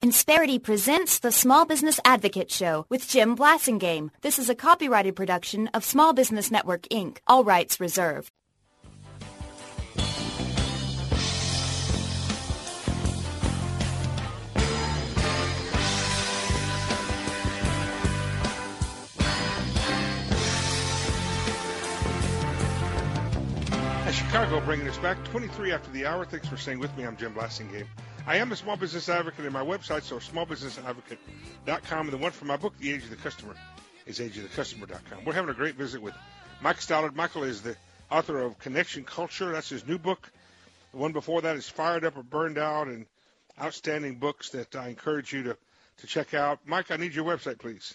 Insperity presents the Small Business Advocate Show with Jim Blasingame. This is a copyrighted production of Small Business Network, Inc., all rights reserved. Chicago bringing us back 23 after the hour. Thanks for staying with me. I'm Jim Blasingame. I am a small business advocate, and my website, so smallbusinessadvocate.com, and the one for my book, The Age of the Customer, is ageofthecustomer.com. We're having a great visit with Mike Stallard. Michael is the author of Connection Culture. That's his new book. The one before that is Fired Up or Burned Out, and outstanding books that I encourage you to check out. Mike, I need your website, please.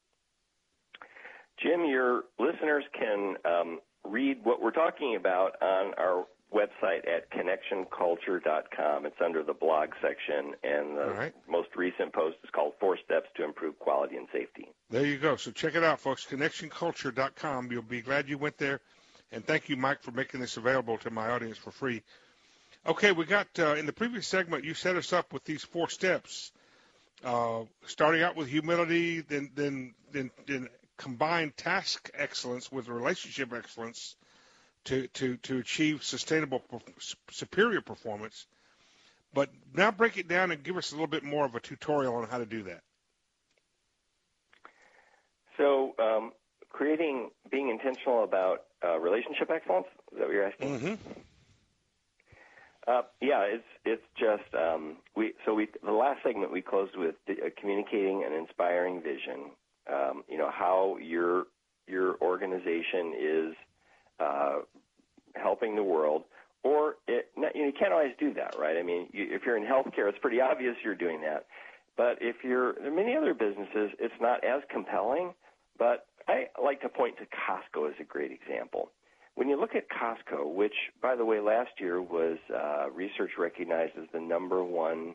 Jim, your listeners can read what we're talking about on our website at connectionculture.com. It's under the blog section, and the most recent post is called 4 Steps to Improve Quality and Safety. There you go. So check it out, folks, connectionculture.com. You'll be glad you went there. And thank you, Mike, for making this available to my audience for free. Okay, we got, in the previous segment, you set us up with these 4 steps, starting out with humility, then combine task excellence with relationship excellence to achieve sustainable, superior performance. But now break it down and give us a little bit more of a tutorial on how to do that. So being intentional about relationship excellence, is that what you're asking? Mm-hmm. It's just the last segment we closed with communicating an inspiring vision. How your organization is helping the world, or you can't always do that, right? I mean, if you're in healthcare, it's pretty obvious you're doing that. But there are many other businesses, it's not as compelling. But I like to point to Costco as a great example. When you look at Costco, which, by the way, last year was research recognized as the number one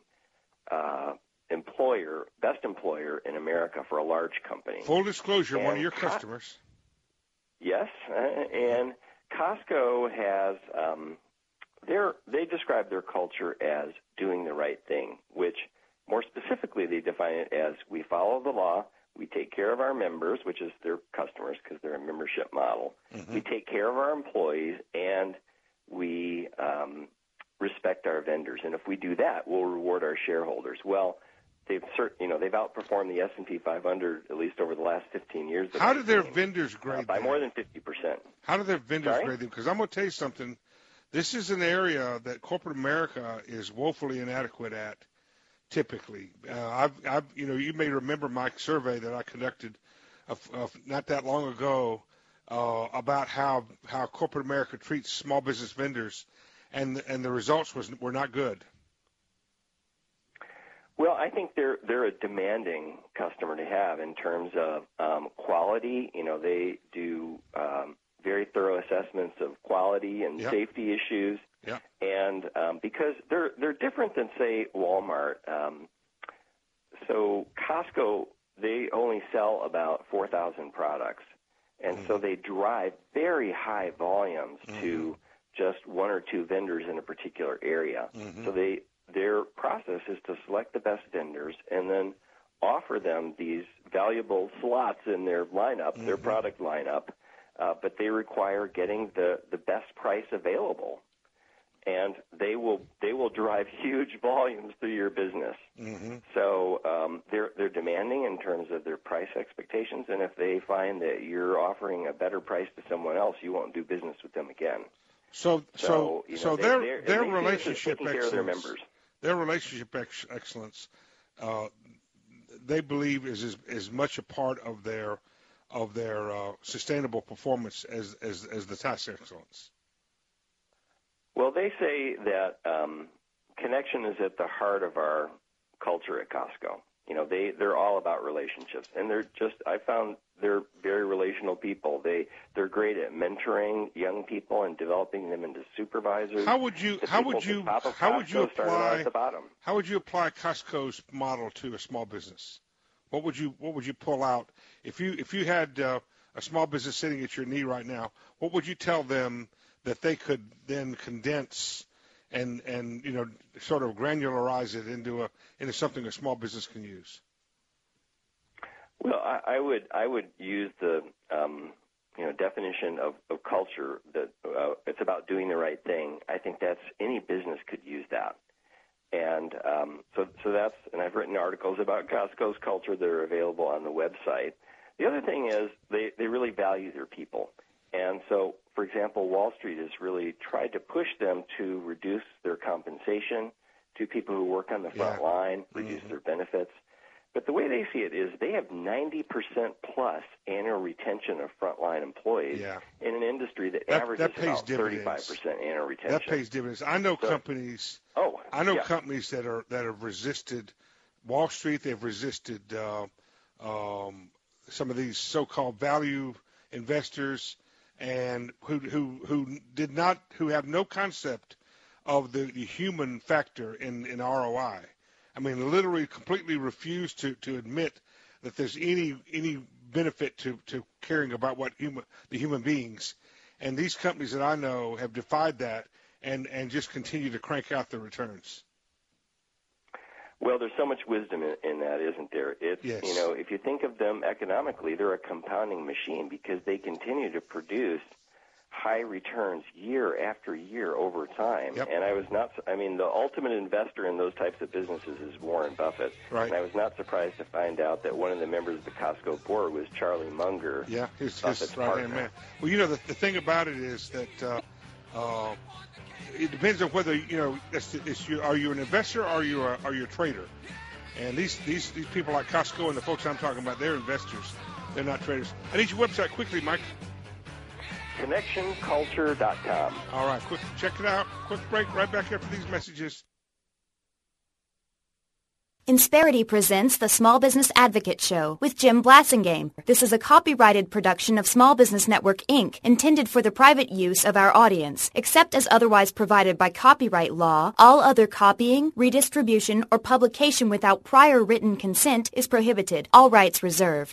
best employer in America for a large company. Full disclosure, one of your customers. Yes, and Costco has, they describe their culture as doing the right thing, which more specifically they define it as we follow the law, we take care of our members, which is their customers because they're a membership model. Mm-hmm. We take care of our employees, and we respect our vendors. And if we do that, we'll reward our shareholders. Well, they've outperformed the S&P 500 at least over the last 15 years. How do their vendors grade by them? More than 50%. How do their vendors grade them? Because I'm going to tell you something. This is an area that corporate America is woefully inadequate at. Typically, you may remember my survey that I conducted not that long ago about how corporate America treats small business vendors, and the results were not good. Well, I think they're a demanding customer to have in terms of quality. They do very thorough assessments of quality and safety issues. Yeah. And because they're different than, say, Walmart. So Costco, they only sell about 4,000 products. And so they drive very high volumes to just 1 or 2 vendors in a particular area. Mm-hmm. So their process is to select the best vendors and then offer them these valuable slots in their lineup, their product lineup, but they require getting the best price available. And they will drive huge volumes through your business. Mm-hmm. So they're demanding in terms of their price expectations, and if they find that you're offering a better price to someone else, you won't do business with them again. So their relationship excellence, their relationship excellence, they believe is as much a part of their sustainable performance as the task excellence. Well, they say that connection is at the heart of our culture at Costco. They're all about relationships, and I found they're very relational people. They're great at mentoring young people and developing them into supervisors. How would you apply Costco's model to a small business? What would you pull out if you had a small business sitting at your knee right now? What would you tell them that they could then condense and sort of granularize it into something a small business can use? Well, I would use the definition of culture that it's about doing the right thing. I think that's any business could use that. And so that's, and I've written articles about Costco's culture that are available on the website. The other thing is they really value their people. And so, for example, Wall Street has really tried to push them to reduce their compensation to people who work on the front line, reduce their benefits. But the way they see it is they have 90% plus annual retention of frontline employees in an industry that averages about 35% annual retention. That pays dividends. I know companies. Companies that have resisted Wall Street. They've resisted some of these so-called value investors, and who have no concept of the human factor in ROI. I mean, literally completely refuse to admit that there's any benefit to caring about the human beings. And these companies that I know have defied that and just continue to crank out the returns. Well, there's so much wisdom in that, isn't there? It's, if you think of them economically, they're a compounding machine because they continue to produce high returns year after year over time. Yep. And the ultimate investor in those types of businesses is Warren Buffett. Right. And I was not surprised to find out that one of the members of the Costco board was Charlie Munger. Yeah, his right-hand man. Well, the thing about it is that it depends on whether, are you an investor or are you a trader? And these people like Costco and the folks I'm talking about, they're investors. They're not traders. I need your website quickly, Mike. ConnectionCulture.com. All right, check it out. Quick break, right back after these messages. Insperity presents the Small Business Advocate Show with Jim Blasingame. This is a copyrighted production of Small Business Network, Inc., intended for the private use of our audience. Except as otherwise provided by copyright law, all other copying, redistribution, or publication without prior written consent is prohibited. All rights reserved.